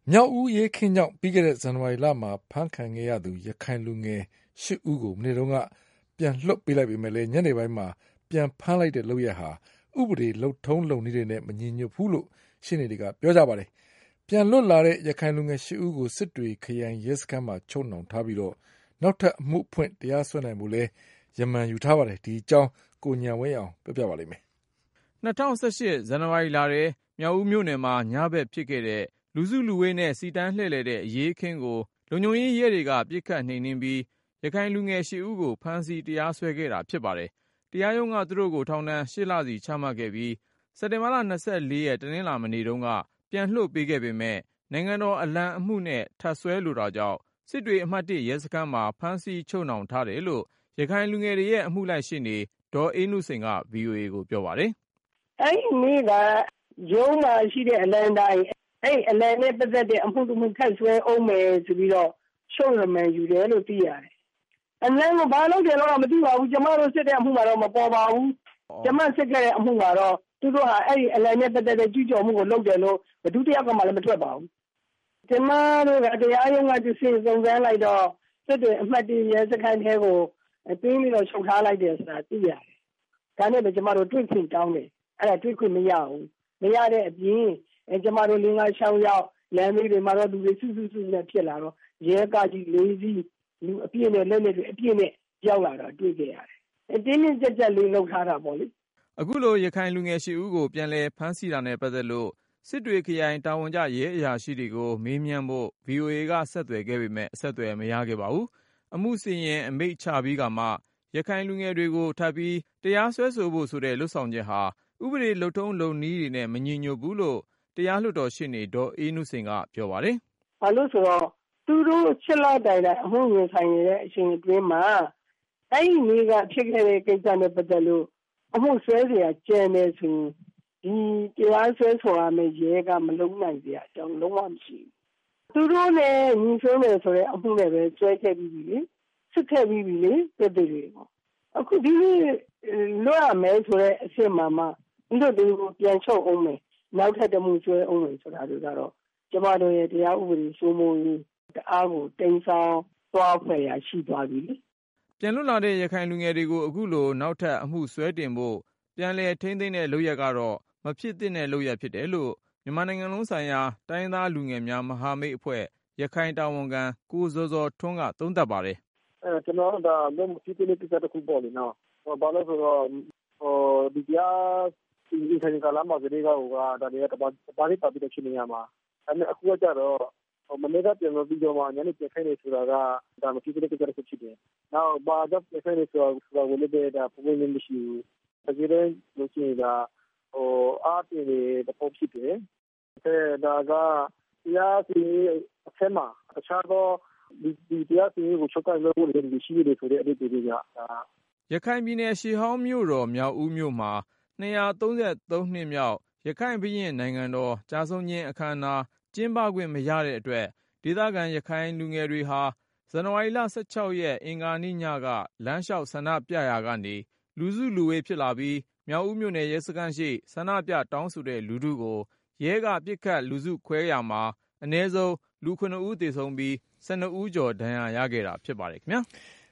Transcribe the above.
မြောက်ဦးရေးခင်းကြောင့်ပြီးခဲ့တဲ့ဇန်နဝါရီလမှာဖမ်းခံခဲ့ရသူရခိုင်လူငယ်8ဦးကိုမနေ့တုန်းကပြန်လွှတ်ပေးလိုက်ပေမဲ့ညနေပိုင်းမှာပြန်ဖမ်းလိုက်တဲ့လုပ်ရက်ဟာဥပဒေလုပ်ထုံးလုပ်နည်းတွေနဲ့မညီညွတ်ဘူးလို့ရှင်းနေတွေကပြောကြပါတယ်။ပြန်လွတ်လာတဲ့ရခိုင်လူငယ်8ဦးကိုစစ်တွေခရိုင်ရဲစခန်းမှာချုပ်နှောင်ထားပြီးနောက်ထပ်အမှုဖွင့်တရားစွဲနိုင်ဖို့လဲရမန်ယူထားပါတယ်။ဒီအကြောင်းကိုညာဝဲအောင်ပြောပြပါလိမ့်မယ်။2018ဇန်နဝါရီလထဲမြောက်ဦးမြို့နယ်မှာညဘက်ဖြစ်ခဲ့တဲ့လူစုလူဝေးနဲ့စီတန်းလှည့်လည်တဲ့အရေးအခင်းကိုလုံခြုံရေးရဲတွေကပစ်ခတ်နှိမ်နင်းပြီးရခိုင်လူငယ်8ဦးကိုဖမ်းဆီးတရားစွဲခဲ့တာဖြစ်ပါတယ်။တရားရုံးကသူတို့ကိုထောင်ဒဏ်8လစီချမှတ်ခဲ့ပြီးစက်တင်ဘာလ24ရက်တနင်္လာနေ့တုန်းကပြန်လွှတ်ပေးခဲ့ပေမဲ့နိုင်ငံတော်အလံအမှုနဲ့ထပ်စွဲလိုတာကြောင့်စစ်တွေအမှတ်1ရဲစခန်းမှာဖမ်းဆီးချုပ်နှောင်ထားတယ်လို့ရခိုင်လူငယ်တွေရဲ့အမှုလိုက်ရှေ့နေဒေါ်အေးနုစိန်က VOA ကိုပြောပါတယ်။အဲ့ဒီနေ့ကရုံးမှာရှိတဲ့အလံတိုင်းအဲ့အလံနဲ့ပတ်သက်တဲ့အမှုတစ်မှုထပ်ဆွဲအောင်မယ်ဆိုပြီးတော့ချုပ်ရမယ်ယူတယ်လို့သိရတယ်။အလံကိုဘာလို့တယ်တော့မသိပါဘူး။ကျမတို့စစ်တဲ့အမှုမှာတော့မပေါ်ပါဘူး။ကျမစစ်ခဲ့တဲ့အမှုမှာတော့သူတို့ဟာအဲ့ဒီအလံနဲ့ပတ်သက်တဲ့ကြည့်ကြော်မှုကိုလုပ်တယ်လို့ဘယ်သူတယောက်ကမှလည်းမထွက်ပါဘူး။ကျမတို့ကတရားရုံးကသူစစ်စုံစမ်းလိုက်တော့စစ်တွေအမှတ်1ရဲစခန်းထဲကိုတင်းပြီးတော့ချုပ်ထားလိုက်တယ်ဆိုတာသိရတယ်။ဒါနဲ့ပဲကျမတို့တွေ့ခွင့်တောင်းတယ်။အဲ့ဒါတွေ့ခွင့်မရဘူး။မရတဲ့အပြင်ကျမတို့5-6ယောက်လမ်းမေးတွေမှာတော့လူတွေစုနဲ့ဖြစ်လာတော့ရဲကကြီး4စီးလူအပြည့်နဲ့လက်နဲ့တွေအပြည့်နဲ့ရောက်လာတော့တွေ့ကြရတယ်။တင်းတင်းကြပ်ကြပ်လေးလုပ်ထားတာပေါ့လေ။အခုလိုရခိုင်လူငယ်8ဦးကိုပြန်လည်ဖမ်းဆီးတာနဲ့ပတ်သက်လို့စစ်တွေခရိုင်တာဝန်ကျရဲအရာရှိတွေကိုမေးမြန်းဖို့ VOA ကဆက်သွယ်ခဲ့ပေမဲ့အဆက်အသွယ်မရခဲ့ပါဘူး။အမှုစီရင်အမိန့်ချပြီးကမှရခိုင်လူငယ်တွေကိုထပ်ပြီးတရားစွဲဆိုဖို့ဆိုတဲ့လုပ်ဆောင်ချက်ဟာဥပဒေလုပ်ထုံးလုပ်နည်းတွေနဲ့မညီညွတ်ဘူးလို့တရားလွှတ်တော်ရှေ့နေဒေါ်အေးနုစိန်ကပြောပါတယ်။ဘာလို့ဆိုတော့သူတို့7လတိုင်အမှုရင်ဆိုင်ရတဲ့အချိန်အတွင်းမှာအဲ့ဒီနေ့ကဖြစ်ခဲ့တဲ့ကိစ္စနဲ့ပတ်သက်လို့အမှုဆွဲเสียကျန်နေဆိုဒီတရားစွဲဆိုရမယ့်ရဲကမလုံနိုင်ကြအကြောင်းလုံးဝမရှိဘူး။သူတို့လည်းညီဆွဲမယ်ဆိုတဲ့အမှုနဲ့ပဲဆွဲခဲ့ပြီးပြီလေ။စစ်ခဲ့ပြီးပြီလေပြည်သူတွေပေါ့။အခုဒီလွှတ်ရမယ်ဆိုတဲ့အစ်စ်မှတို့တွေကိုပြန်ချုပ်အောင်မယ်။နောက်ထပ်တမှုဆွဲအောင်မယ်ဆိုတာတွေကတော့ကျမတို့ရဲ့တရားဥပဒေစိုးမိုးရေးတအားကိုတင်ဆောင်သွားဖွယ်ရရှိသွားပြီလေ။ပြန်လွတ်လာတဲ့ရခိုင်လူငယ်တွေကိုအခုလိုနောက်ထပ်အမှုဆွဲတင်ဖို့ပြန်လည်ထိန်းသိမ်းတဲ့လုပ်ရက်ကတော့မဖြစ်သင့်တဲ့လုပ်ရက်ဖြစ်တယ်လို့မြန်မာနိုင်ငံလုံးဆိုင်ရာတိုင်းသားလူငယ်များမဟာမိတ်အဖွဲ့ရခိုင်တာဝန်ခံကိုဇော်ဇော်ထွန်းကသုံးသပ်ပါတယ်။ကျွန်တော်ဒါလုံးမဖြစ်တဲ့ကိစ္စတစ်ခုပေါ့လေနော်။ဘာလို့ဆိုတော့ဒီကြားဒီထိုင်ကလာမှာကလေးကဟိုကဒါတွေကတပါးလေးပါပြီးတော့ဖြစ်နေရမှာအဲ့မဲ့အခုကကြတော့မနေ့ကပြန်လို့ပြီးတော့မှညနေပြန်ခိုင်းနေဆိုတာကဒါမဖြစ်တဲ့ကိစ္စတစ်ခုဖြစ်တယ်။နောက်ဘာကြောင့်ပြန်ခိုင်းနေဆိုတာကိုလည်းဒါပုံမှန်မရှိဘူး။ဒါကြတဲ့လူကြီးကအားပြည့်တဲ့ပုံဖြစ်တယ်။ဒါကတရားစီအထက်မှာတခြားသောဒီတရားစီကိုချုပ်ကိုင်လို့လည်းရှိတယ်ဆိုတဲ့အဓိပ္ပာယ်တွေကရခိုင်ပြည်နယ်ရှေးဟောင်းမြို့တော်မြောက်ဦးမြို့မှာ233နှစ်မြောက်ရခိုင်ဘုရင့်နိုင်ငံတော်ကြာဆုံးခြင်းအခမ်းအနားကျင်းပခွင့်မရတဲ့အတွက်ဒေသခံရခိုင်လူငယ်တွေဟာဇန်နဝါရီလ16ရက်အင်္ဂါနေ့ညကလမ်းလျှောက်ဆန္ဒပြရာကနေလူစုလူဝေးဖြစ်လာပြီးမြောက်ဦးမြို့နယ်ရဲစခန်းရှိဆန္ဒပြတောင်းဆိုတဲ့လူထုကိုရဲကပစ်ခတ်လူစုခွဲရာမှာအနည်းဆုံးလူ9ဦးသေဆုံးပြီး12ဦးကျော်ဒဏ်ရာရခဲ့တာဖြစ်ပါတယ်ခင်ဗျာ။